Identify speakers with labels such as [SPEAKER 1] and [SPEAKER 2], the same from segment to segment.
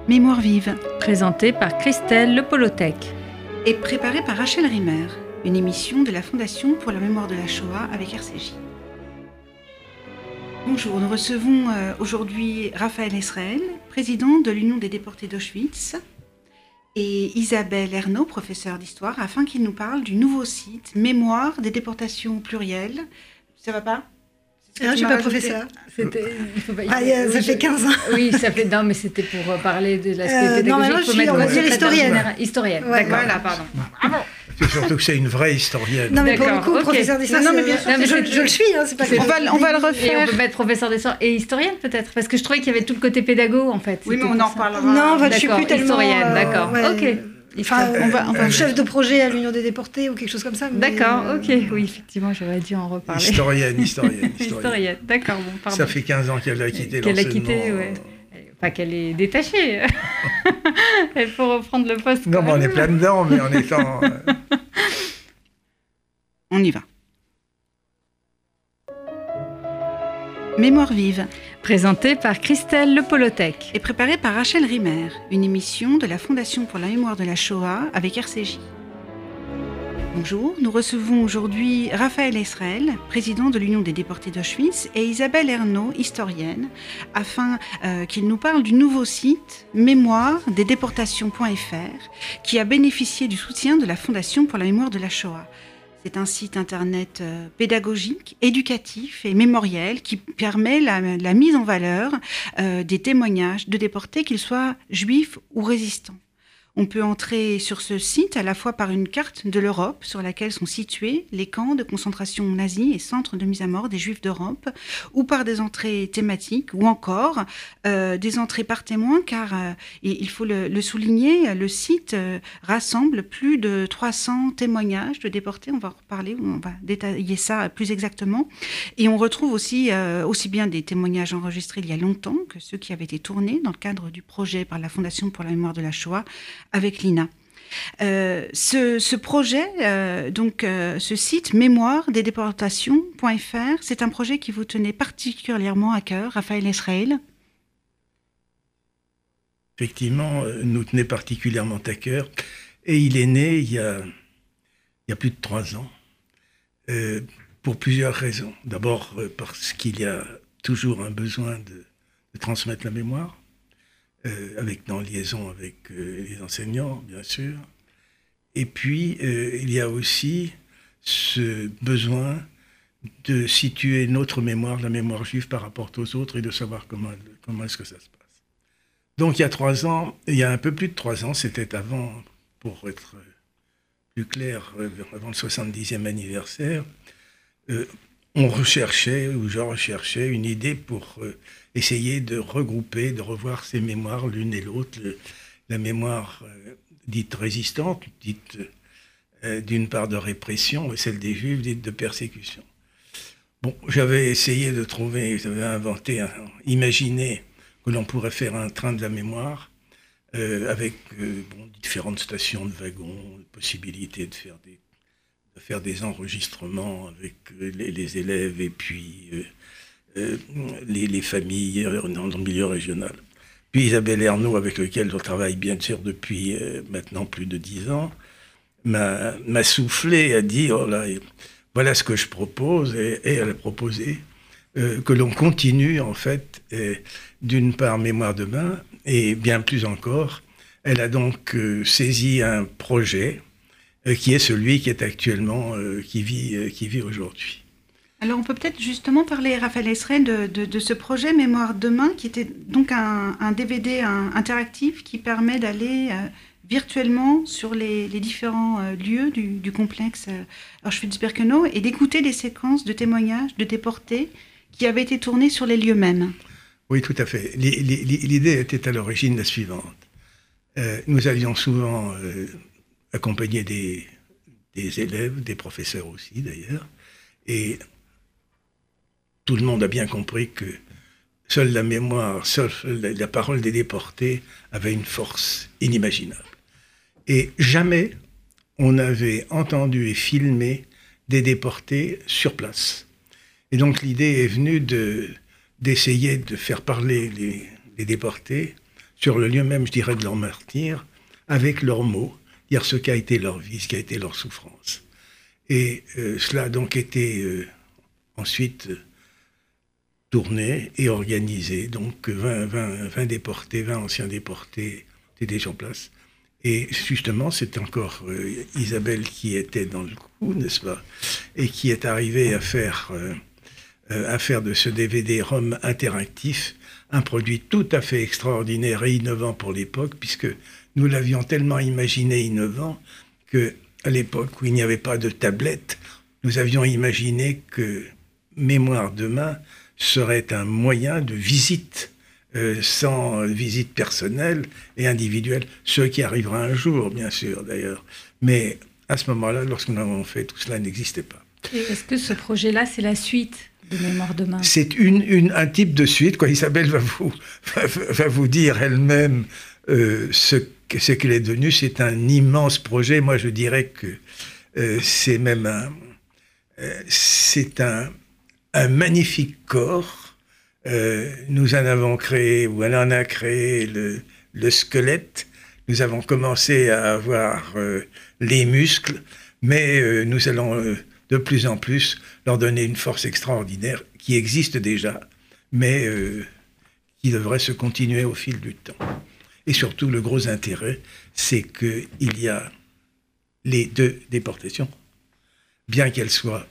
[SPEAKER 1] Mémoire vive,
[SPEAKER 2] Présenté par Christelle Lepolothek.
[SPEAKER 1] et préparée par Rachel Rimmer, une émission de la Fondation pour la mémoire de la Shoah avec RCJ. Bonjour, nous recevons aujourd'hui Raphaël Israël, président de l'Union des déportés d'Auschwitz, et Isabelle Ernaud, professeure d'histoire, afin qu'ils nous parlent du nouveau site Mémoire des déportations plurielles. Ça va pas ?
[SPEAKER 3] Je ne suis pas professeur. Ça fait 15 ans.
[SPEAKER 2] Oui, ça fait... Non, mais c'était pour parler de l'aspect pédagogique.
[SPEAKER 3] Non, on va dire historienne.
[SPEAKER 2] Historienne,
[SPEAKER 3] Ouais,
[SPEAKER 2] d'accord.
[SPEAKER 1] Voilà, pardon.
[SPEAKER 4] C'est surtout que c'est une vraie historienne.
[SPEAKER 3] Non, mais pour le
[SPEAKER 2] D'accord,
[SPEAKER 3] coup,
[SPEAKER 2] ok.
[SPEAKER 3] professeur d'histoire,
[SPEAKER 1] Non, mais bien sûr,
[SPEAKER 3] je le suis, hein, c'est pas
[SPEAKER 1] On va le
[SPEAKER 2] Et
[SPEAKER 1] refaire.
[SPEAKER 2] on peut mettre professeur d'histoire et historienne peut-être, parce que je trouvais qu'il y avait tout le côté pédago en fait.
[SPEAKER 1] Oui, mais
[SPEAKER 2] C'était
[SPEAKER 1] on en
[SPEAKER 2] pour ça.
[SPEAKER 1] reparlera.
[SPEAKER 3] Non, je suis
[SPEAKER 2] D'accord,
[SPEAKER 3] plus tellement...
[SPEAKER 2] historienne, d'accord. Ok.
[SPEAKER 3] Enfin,
[SPEAKER 1] On va-
[SPEAKER 3] chef de projet à l'Union des déportés ou quelque chose comme ça. Mais,
[SPEAKER 2] D'accord, ok. Oui, effectivement, j'aurais dû en reparler.
[SPEAKER 4] Historienne.
[SPEAKER 2] Historienne, d'accord, bon, pardon.
[SPEAKER 4] Ça fait 15 ans qu'elle a quitté
[SPEAKER 2] Qu'elle a
[SPEAKER 4] l'enseignement.
[SPEAKER 2] quitté, ouais. Enfin, qu'elle est détachée. Elle faut reprendre le poste.
[SPEAKER 4] Non, mais on est plein dedans, mais en étant...
[SPEAKER 1] On y va. Mémoire vive,
[SPEAKER 2] Présenté par Christelle Lepolothek.
[SPEAKER 1] et préparée par Rachel Rimmer, une émission de la Fondation pour la mémoire de la Shoah avec RCJ. Bonjour, nous recevons aujourd'hui Raphaël Israël, président de l'Union des déportés d'Auschwitz, et Isabelle Ernaud, historienne, afin qu'ils nous parlent du nouveau site Mémoire des déportations.fr qui a bénéficié du soutien de la Fondation pour la mémoire de la Shoah. C'est un site internet pédagogique, éducatif et mémoriel qui permet la mise en valeur des témoignages de déportés, qu'ils soient juifs ou résistants. On peut entrer sur ce site à la fois par une carte de l'Europe sur laquelle sont situés les camps de concentration nazis et centres de mise à mort des Juifs d'Europe, ou par des entrées thématiques, ou encore des entrées par témoin, car il faut le souligner, le site rassemble plus de 300 témoignages de déportés. On va en reparler, on va détailler ça plus exactement. Et on retrouve aussi bien des témoignages enregistrés il y a longtemps que ceux qui avaient été tournés dans le cadre du projet par la Fondation pour la mémoire de la Shoah avec l'INA. Ce projet, ce site Mémoire des déportations.fr, c'est un projet qui vous tenait particulièrement à cœur, Raphaël Israël.
[SPEAKER 4] Effectivement, nous tenait particulièrement à cœur. Et il est né il y a plus de 3 ans, pour plusieurs raisons. D'abord, parce qu'il y a toujours un besoin de transmettre la mémoire, en liaison avec les enseignants, bien sûr. Et puis, il y a aussi ce besoin de situer notre mémoire, la mémoire juive, par rapport aux autres et de savoir comment est-ce que ça se passe. Donc, il y a un peu plus de 3 ans, c'était avant, pour être plus clair, avant le 70e anniversaire, je recherchais une idée pour essayer de regrouper, de revoir ces mémoires l'une et l'autre, la mémoire dite résistante, dite d'une part de répression, et celle des Juifs dite de persécution. Bon, j'avais imaginé que l'on pourrait faire un train de la mémoire avec différentes stations de wagons, possibilité de faire des enregistrements avec les élèves et puis les familles dans le milieu régional. Puis Isabelle Ernaud, avec lequel je travaille bien sûr depuis maintenant plus de 10 ans, m'a soufflé, a dit oh là, voilà ce que je propose, et elle a proposé que l'on continue en fait d'une part Mémoire demain, et bien plus encore, elle a donc saisi un projet qui est celui qui est actuellement, qui vit aujourd'hui.
[SPEAKER 1] Alors on peut peut-être justement parler, Raphaël Israël, de ce projet Mémoire demain, qui était donc un DVD interactif qui permet d'aller virtuellement sur les différents lieux du complexe Auschwitz-Birkenau et d'écouter des séquences de témoignages de déportés qui avaient été tournées sur les lieux mêmes.
[SPEAKER 4] Oui, tout à fait. L'idée était à l'origine la suivante. Nous avions souvent accompagné des élèves, des professeurs aussi d'ailleurs, et tout le monde a bien compris que seule la mémoire, seule la parole des déportés avait une force inimaginable. Et jamais on avait entendu et filmé des déportés sur place. Et donc l'idée est venue d'essayer de faire parler les déportés sur le lieu même, je dirais, de leur martyre, avec leurs mots, dire ce qu'a été leur vie, ce qu'a été leur souffrance. Et cela a donc été ensuite tourné et organisé. Donc 20 déportés, 20 anciens déportés étaient déjà en place. Et justement, c'est encore Isabelle qui était dans le coup, n'est-ce pas, et qui est arrivée à faire de ce DVD-ROM interactif un produit tout à fait extraordinaire et innovant pour l'époque, puisque nous l'avions tellement imaginé innovant qu'à l'époque où il n'y avait pas de tablette, nous avions imaginé que Mémoire demain serait un moyen de visite, sans visite personnelle et individuelle, ce qui arrivera un jour, bien sûr, d'ailleurs. Mais à ce moment-là, lorsque nous l'avons fait, tout cela n'existait pas.
[SPEAKER 2] Et est-ce que ce projet-là, c'est la suite de Mémoire demain?
[SPEAKER 4] C'est un type de suite, quoi. Isabelle va vous dire elle-même ce qu'elle est devenue. C'est un immense projet. Moi, je dirais que c'est même un magnifique corps. Nous en avons créé, ou elle en a créé le squelette. Nous avons commencé à avoir les muscles, mais nous allons de plus en plus leur donner une force extraordinaire qui existe déjà, mais qui devrait se continuer au fil du temps. Et surtout, le gros intérêt, c'est qu'il y a les 2 déportations, bien qu'elles soient,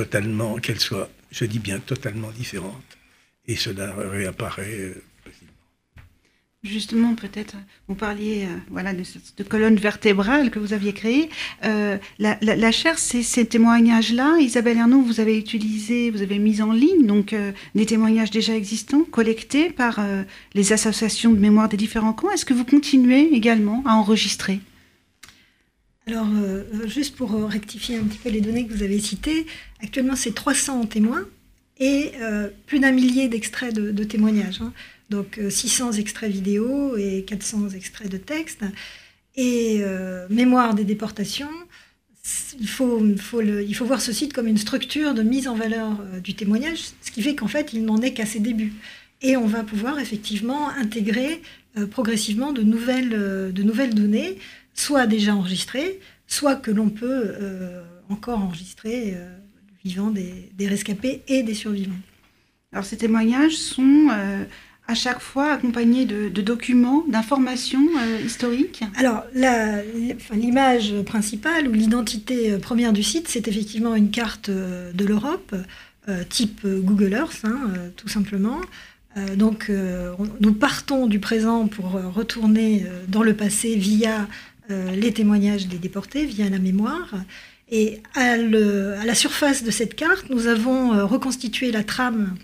[SPEAKER 4] je dis bien, totalement différentes. Et cela réapparaît possiblement.
[SPEAKER 1] Justement, peut-être, vous parliez de cette colonne vertébrale que vous aviez créée. La chaire, c'est ces témoignages-là. Isabelle Ernaud, vous avez mis en ligne donc, des témoignages déjà existants, collectés par les associations de mémoire des différents camps. Est-ce que vous continuez également à enregistrer ?
[SPEAKER 3] Alors, juste pour rectifier un petit peu les données que vous avez citées, actuellement, c'est 300 témoins et plus d'1 millier d'extraits de témoignages. Hein. Donc 600 extraits vidéo et 400 extraits de texte. Et Mémoire des déportations, il faut voir ce site comme une structure de mise en valeur du témoignage, ce qui fait qu'en fait, il n'en est qu'à ses débuts. Et on va pouvoir effectivement intégrer progressivement de nouvelles données, soit déjà enregistrées, soit que l'on peut encore enregistrer vivant des rescapés et des survivants.
[SPEAKER 1] Alors ces témoignages sont à chaque fois accompagnés de documents, d'informations historiques.
[SPEAKER 3] Alors l'image principale ou l'identité première du site, c'est effectivement une carte de l'Europe, type Google Earth, tout simplement. Donc nous partons du présent pour retourner dans le passé via les témoignages des déportés, via la mémoire. Et à la surface de cette carte, nous avons reconstitué la trame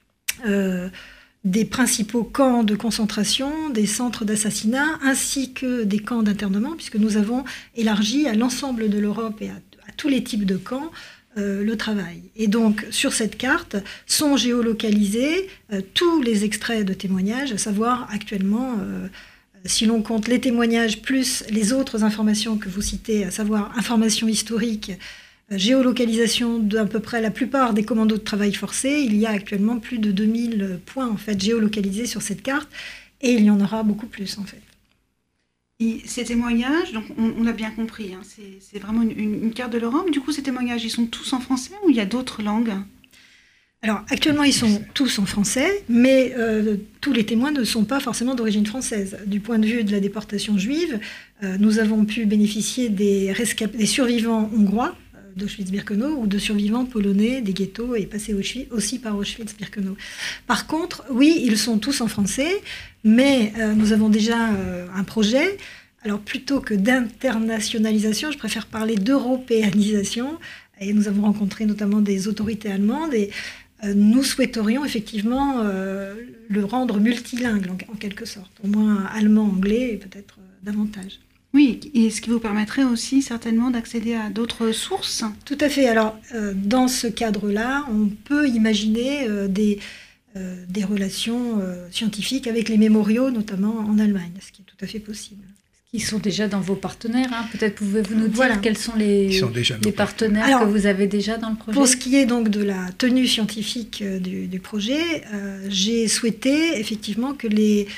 [SPEAKER 3] des principaux camps de concentration, des centres d'assassinat, ainsi que des camps d'internement, puisque nous avons élargi à l'ensemble de l'Europe et à tous les types de camps le travail. Et donc, sur cette carte, sont géolocalisés tous les extraits de témoignages, à savoir actuellement, si l'on compte les témoignages plus les autres informations que vous citez, à savoir informations historiques, géolocalisation d'à peu près la plupart des commandos de travail forcé, il y a actuellement plus de 2000 points en fait, géolocalisés sur cette carte, et il y en aura beaucoup plus en fait.
[SPEAKER 1] Et ces témoignages, donc on l'a bien compris, c'est vraiment une carte de l'Europe. Du coup, ces témoignages, ils sont tous en français ou il y a d'autres langues ?
[SPEAKER 3] Alors, actuellement, ils sont tous en français, mais tous les témoins ne sont pas forcément d'origine française. Du point de vue de la déportation juive, nous avons pu bénéficier des survivants hongrois d'Auschwitz-Birkenau ou de survivants polonais des ghettos et passés aussi par Auschwitz-Birkenau. Par contre, oui, ils sont tous en français, mais nous avons déjà un projet. Alors, plutôt que d'internationalisation, je préfère parler d'européanisation. Et nous avons rencontré notamment des autorités allemandes et nous souhaiterions effectivement le rendre multilingue en quelque sorte, au moins allemand, anglais et peut-être davantage.
[SPEAKER 1] Oui, et ce qui vous permettrait aussi certainement d'accéder à d'autres sources.
[SPEAKER 3] Tout à fait. Alors, dans ce cadre-là, on peut imaginer des relations scientifiques avec les mémoriaux, notamment en Allemagne, ce qui est tout à fait possible.
[SPEAKER 2] Ils sont déjà dans vos partenaires. Peut-être pouvez-vous nous dire quels sont les partenaires que vous avez déjà dans le projet ?
[SPEAKER 3] Pour ce qui est donc de la tenue scientifique du projet, j'ai souhaité effectivement que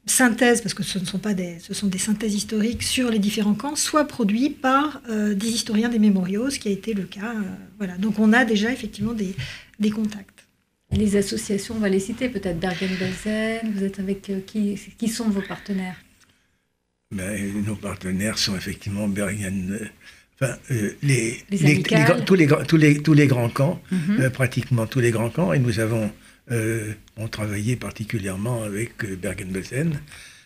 [SPEAKER 3] synthèses, parce que ce sont des synthèses historiques sur les différents camps, soient produits par des historiens des mémoriaux, ce qui a été le cas. Voilà. Donc on a déjà effectivement des contacts.
[SPEAKER 2] Les associations, on va les citer, peut-être Bergen-Belsen, vous êtes avec qui sont vos partenaires?
[SPEAKER 4] Nos partenaires sont effectivement Bergen... tous les grands camps, pratiquement tous les grands camps, et nous avons travaillé particulièrement avec Bergen-Belsen,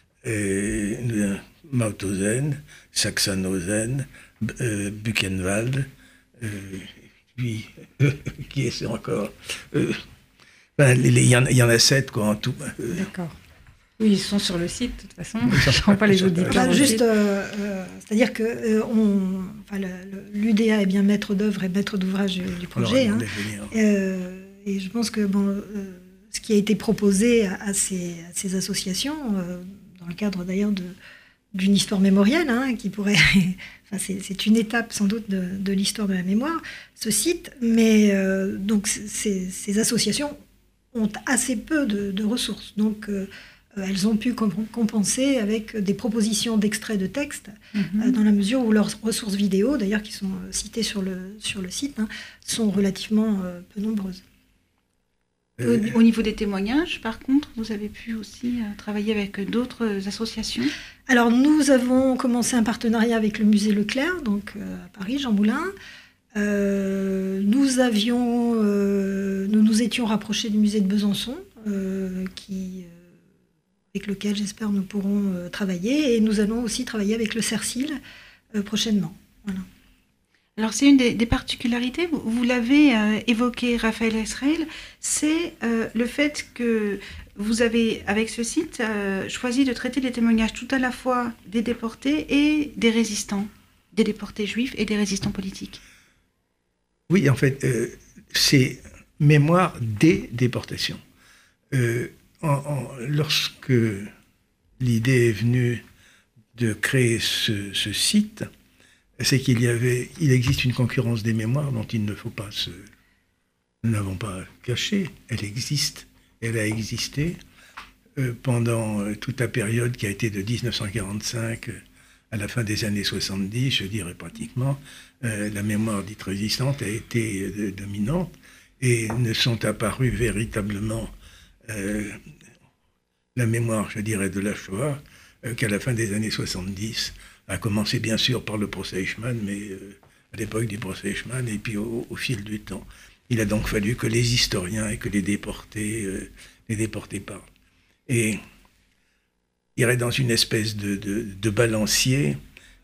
[SPEAKER 4] Mauthausen, Sachsenhausen, Buchenwald, puis qui est-ce encore il y en a 7 quoi en tout.
[SPEAKER 2] D'accord. Oui, ils sont sur le site, de toute façon. Je ne prends pas les auditeurs.
[SPEAKER 3] C'est-à-dire que l'UDA est bien maître d'œuvre et maître d'ouvrage du projet. Et je pense que ce qui a été proposé à ces associations, dans le cadre d'ailleurs d'une histoire mémorielle, qui pourrait... c'est une étape sans doute de l'histoire de la mémoire, ce site. Mais donc ces associations ont assez peu de ressources. Donc... elles ont pu compenser avec des propositions d'extraits de textes, dans la mesure où leurs ressources vidéo, d'ailleurs qui sont citées sur le site, sont relativement peu nombreuses.
[SPEAKER 1] Au niveau des témoignages, par contre, vous avez pu aussi travailler avec d'autres associations?
[SPEAKER 3] Alors, nous avons commencé un partenariat avec le musée Leclerc, donc à Paris, Jean Moulin. Nous nous étions rapprochés du musée de Besançon, avec lequel, j'espère, nous pourrons travailler. Et nous allons aussi travailler avec le CERCIL prochainement. Voilà.
[SPEAKER 1] Alors, c'est une des particularités, vous l'avez évoqué, Raphaël Esraël, c'est le fait que vous avez, avec ce site, choisi de traiter les témoignages tout à la fois des déportés et des résistants, des déportés juifs et des résistants politiques.
[SPEAKER 4] Oui, en fait, c'est mémoire des déportations. Lorsque l'idée est venue de créer ce site, c'est qu'il existe une concurrence des mémoires dont il ne faut pas nous n'avons pas caché. Elle existe, elle a existé pendant toute la période qui a été de 1945 à la fin des années 70, je dirais pratiquement. La mémoire dite résistante a été dominante et ne sont apparues véritablement la mémoire, je dirais, de la Shoah qu'à la fin des années 70, a commencé bien sûr par le procès Eichmann, mais à l'époque du procès Eichmann, et puis au fil du temps. Il a donc fallu que les historiens et que les déportés parlent. Et il irait dans une espèce de balancier.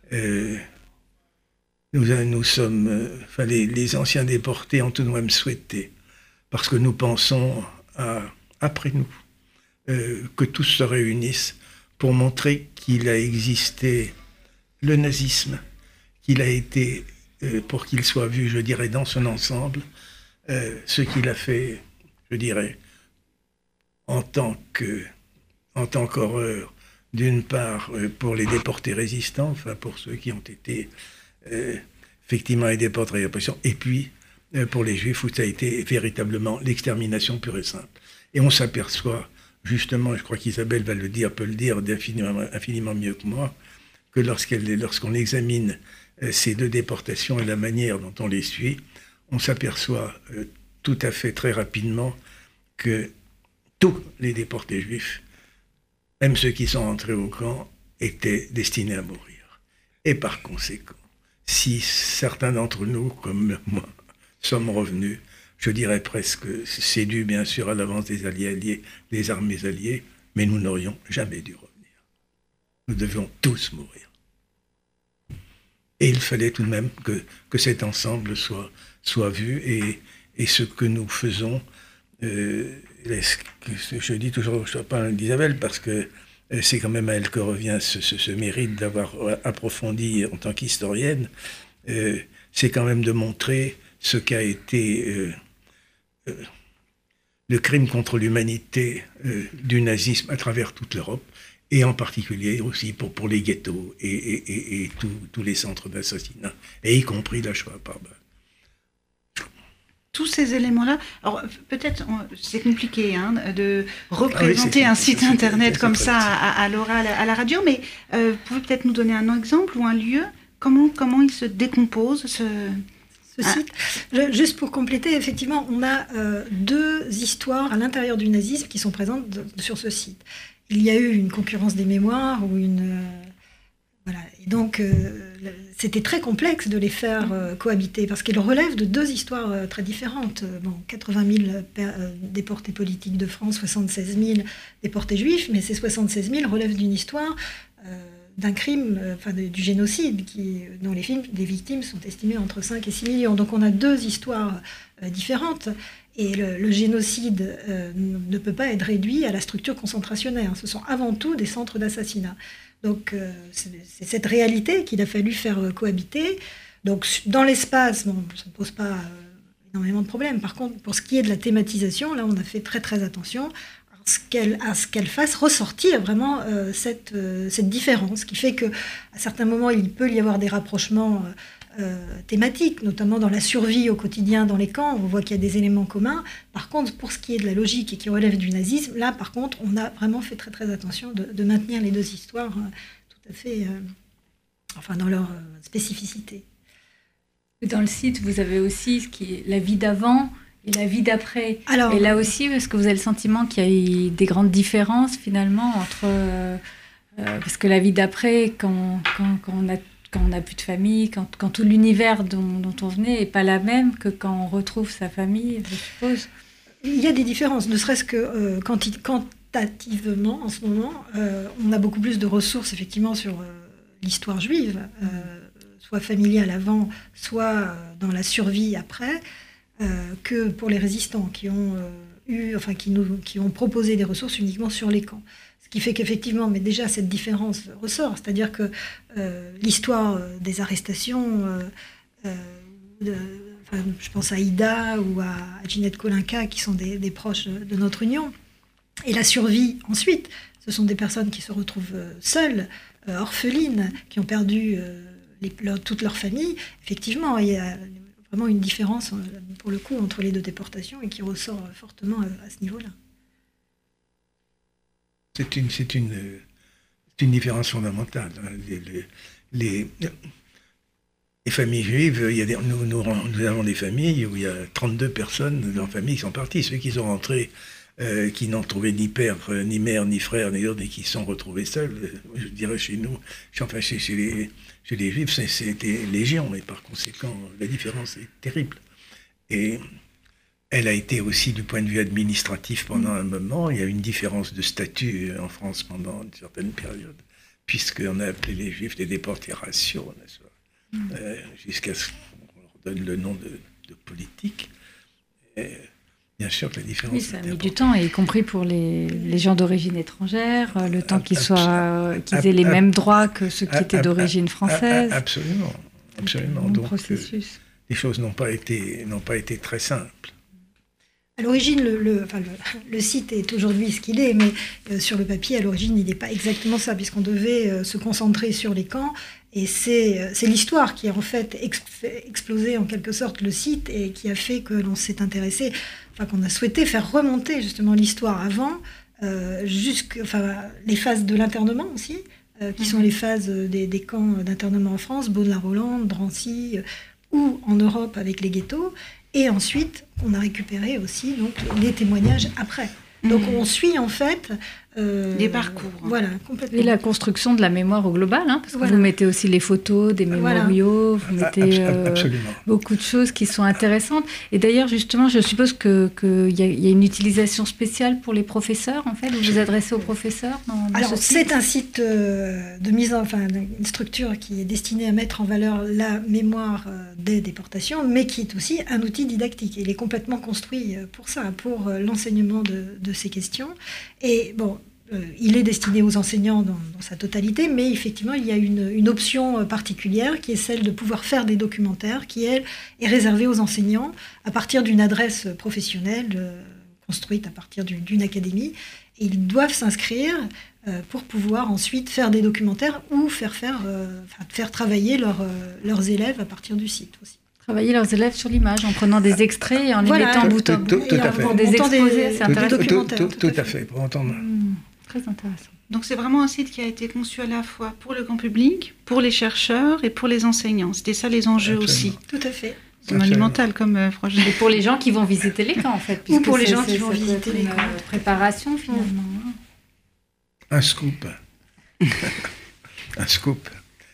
[SPEAKER 4] Nous sommes, les anciens déportés ont tout de même souhaité, parce que nous pensons après nous, que tous se réunissent pour montrer qu'il a existé le nazisme, qu'il a été, pour qu'il soit vu, je dirais, dans son ensemble, ce qu'il a fait, je dirais, en tant qu'horreur, d'une part pour les déportés résistants, enfin pour ceux qui ont été effectivement les déportés à répression, et puis pour les juifs où ça a été véritablement l'extermination pure et simple. Et on s'aperçoit, justement, je crois qu'Isabelle peut le dire infiniment mieux que moi, que lorsqu'on examine ces deux déportations et la manière dont on les suit, on s'aperçoit tout à fait très rapidement que tous les déportés juifs, même ceux qui sont entrés au camp, étaient destinés à mourir. Et par conséquent, si certains d'entre nous, comme moi, sommes revenus, je dirais presque, c'est dû bien sûr à l'avance des armées alliées, mais nous n'aurions jamais dû revenir. Nous devions tous mourir. Et il fallait tout de même que cet ensemble soit vu, et ce que nous faisons, je dis toujours, je parle d'Isabelle, parce que c'est quand même à elle que revient ce mérite d'avoir approfondi en tant qu'historienne, c'est quand même de montrer ce qu'a été le crime contre l'humanité du nazisme à travers toute l'Europe, et en particulier aussi pour les ghettos et tous les centres d'assassinat, et y compris la Shoah par balle.
[SPEAKER 1] tous ces éléments-là. Alors peut-être c'est compliqué de représenter un site internet comme ça à l'oral, à la radio, mais vous pouvez peut-être nous donner un exemple ou un lieu. Comment il se décompose ce
[SPEAKER 3] site. Juste pour compléter, effectivement, on a 2 histoires à l'intérieur du nazisme qui sont présentes sur ce site. Il y a eu une concurrence des mémoires ou voilà. Et donc, c'était très complexe de les faire cohabiter parce qu'ils relèvent de 2 histoires très différentes. 80 000 déportés politiques de France, 76 000 déportés juifs, mais ces 76 000 relèvent d'une histoire d'un crime, du génocide, dont les victimes sont estimées entre 5 et 6 millions. Donc on a 2 histoires différentes. Et le génocide ne peut pas être réduit à la structure concentrationnaire. Ce sont avant tout des centres d'assassinat. Donc c'est cette réalité qu'il a fallu faire cohabiter. Donc dans l'espace, ça ne pose pas énormément de problèmes. Par contre, pour ce qui est de la thématisation, là on a fait très très attention à ce qu'elle fasse ressortir vraiment cette différence, qui fait qu'à certains moments, il peut y avoir des rapprochements thématiques, notamment dans la survie au quotidien dans les camps. On voit qu'il y a des éléments communs. Par contre, pour ce qui est de la logique et qui relève du nazisme, là, par contre, on a vraiment fait très, très attention de maintenir les 2 histoires tout à fait dans leur spécificité.
[SPEAKER 2] Dans le site, vous avez aussi ce qui est la vie d'avant et la vie d'après. Et là aussi, est-ce que vous avez le sentiment qu'il y a eu des grandes différences finalement entre... parce que la vie d'après, quand on n'a plus de famille, quand tout l'univers dont on venait n'est pas la même que quand on retrouve sa famille, je suppose.
[SPEAKER 3] Il y a des différences, ne serait-ce que quantitativement, en ce moment, on a beaucoup plus de ressources effectivement sur l'histoire juive, soit familiale avant, soit dans la survie après, que pour les résistants qui ont qui ont proposé des ressources uniquement sur les camps. Ce qui fait qu'effectivement, mais déjà cette différence ressort, c'est-à-dire que l'histoire des arrestations, je pense à Ida ou à Ginette Kolinka, qui sont des proches de notre union, et la survie ensuite, ce sont des personnes qui se retrouvent seules, orphelines, qui ont perdu toute leur famille. Effectivement, il y a vraiment une différence, pour le coup, entre les 2 déportations et qui ressort fortement à ce niveau-là.
[SPEAKER 4] C'est une différence fondamentale. Les familles juives, nous avons des familles où il y a 32 personnes dans la famille qui sont parties. Ceux qui sont rentrés, qui n'ont trouvé ni père, ni mère, ni frère, ni autres, et qui se sont retrouvés seuls, je dirais chez nous, chez les juifs, c'était légion, et par conséquent, la différence est terrible. Et elle a été aussi du point de vue administratif pendant un moment. Il y a eu une différence de statut en France pendant une certaine période, puisqu'on a appelé les Juifs des déportés raciaux, n'est-ce pas, jusqu'à ce qu'on leur donne le nom de politique. Et bien sûr que la différence...
[SPEAKER 2] Oui, ça a mis du temps, y compris pour les gens d'origine étrangère, le temps qu'ils aient les mêmes droits que ceux qui étaient d'origine française.
[SPEAKER 4] Absolument, absolument. Donc,
[SPEAKER 2] processus.
[SPEAKER 4] Les choses n'ont pas été très simples.
[SPEAKER 3] À l'origine, le site est aujourd'hui ce qu'il est, mais sur le papier, à l'origine, il n'est pas exactement ça, puisqu'on devait se concentrer sur les camps. Et c'est l'histoire qui a en fait explosé en quelque sorte le site et qui a fait que l'on s'est intéressé, qu'on a souhaité faire remonter justement l'histoire avant, les phases de l'internement aussi, qui sont les phases des camps d'internement en France, Baudelaire-Rolande, Drancy, ou en Europe avec les ghettos. Et ensuite, on a récupéré aussi les témoignages après. Donc on suit en fait...
[SPEAKER 1] des parcours.
[SPEAKER 3] Voilà, complètement.
[SPEAKER 2] Et la construction de la mémoire au global, parce que vous mettez aussi les photos des mémoriaux, vous mettez beaucoup de choses qui sont intéressantes. Et d'ailleurs, justement, je suppose qu'il y a une utilisation spéciale pour les professeurs, en fait, vous vous adressez aux professeurs dans ce site.
[SPEAKER 3] C'est un site une structure qui est destinée à mettre en valeur la mémoire des déportations, mais qui est aussi un outil didactique. Il est complètement construit pour ça, pour l'enseignement de ces questions. Et bon, il est destiné aux enseignants dans sa totalité, mais effectivement, il y a une option particulière qui est celle de pouvoir faire des documentaires, qui, elle, est réservée aux enseignants à partir d'une adresse professionnelle construite à partir d'une académie. Et ils doivent s'inscrire pour pouvoir ensuite faire des documentaires ou faire travailler leurs élèves à partir du site aussi.
[SPEAKER 2] travailler leurs élèves sur l'image en prenant des extraits et en les mettant bout à bout.
[SPEAKER 4] Tout à fait.
[SPEAKER 2] Pour des exposés, c'est intéressant.
[SPEAKER 4] Tout à fait, pour entendre.
[SPEAKER 2] Très intéressant.
[SPEAKER 1] Donc c'est vraiment un site qui a été conçu à la fois pour le grand public, pour les chercheurs et pour les enseignants. C'était ça les enjeux aussi.
[SPEAKER 3] Tout à fait.
[SPEAKER 1] C'est monumental comme projet.
[SPEAKER 2] Et pour les gens qui vont visiter les camps en fait.
[SPEAKER 3] Ou pour les gens qui vont visiter les camps.
[SPEAKER 2] Préparation finalement.
[SPEAKER 4] Un scoop. Un scoop.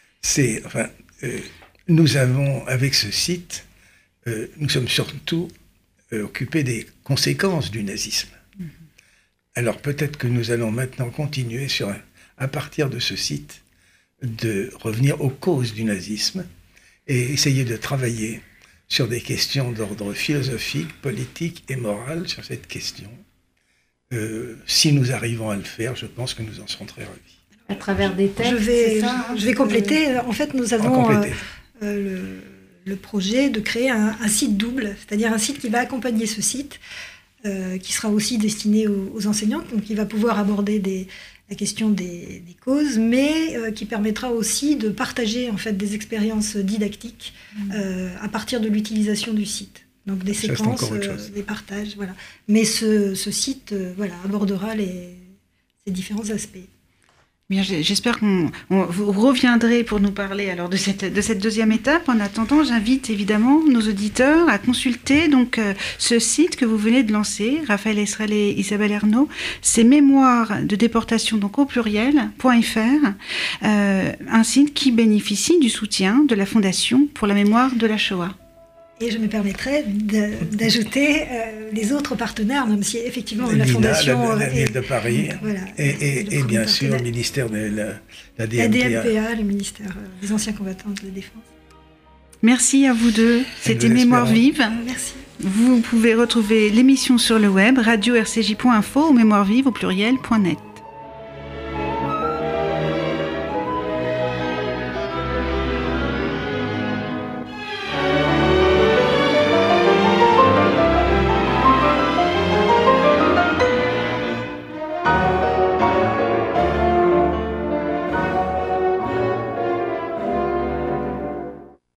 [SPEAKER 4] Nous avons, avec ce site, nous sommes surtout occupés des conséquences du nazisme. Alors peut-être que nous allons maintenant continuer à partir de ce site, de revenir aux causes du nazisme et essayer de travailler sur des questions d'ordre philosophique, politique et moral sur cette question. Si nous arrivons à le faire, je pense que nous en serons très ravis.
[SPEAKER 2] À travers des textes,
[SPEAKER 3] je vais compléter. En fait, nous avons le projet de créer un site double, c'est-à-dire un site qui va accompagner ce site, qui sera aussi destiné aux enseignants, donc qui va pouvoir aborder la question des causes, mais qui permettra aussi de partager en fait des expériences didactiques à partir de l'utilisation du site. Donc des séquences, des partages, voilà. Mais ce site abordera ces différents aspects.
[SPEAKER 1] Bien, j'espère vous reviendrez pour nous parler alors de cette deuxième étape. En attendant, j'invite évidemment nos auditeurs à consulter donc ce site que vous venez de lancer, Raphaël Esrel et Isabelle Ernaud, c'est mémoires de déportation donc au pluriel.fr, un site qui bénéficie du soutien de la Fondation pour la mémoire de la Shoah.
[SPEAKER 3] Et je me permettrai d'ajouter les autres partenaires, même si effectivement la Fondation...
[SPEAKER 4] La ville de Paris,
[SPEAKER 3] voilà,
[SPEAKER 4] et bien sûr le ministère de la DMPA.
[SPEAKER 3] La DMPA, le ministère des Anciens Combattants de la Défense.
[SPEAKER 1] Merci à vous deux, c'était Mémoire vive.
[SPEAKER 3] Merci.
[SPEAKER 1] Vous pouvez retrouver l'émission sur le web, radio-rcj.info ou mémoire vive au pluriel.net.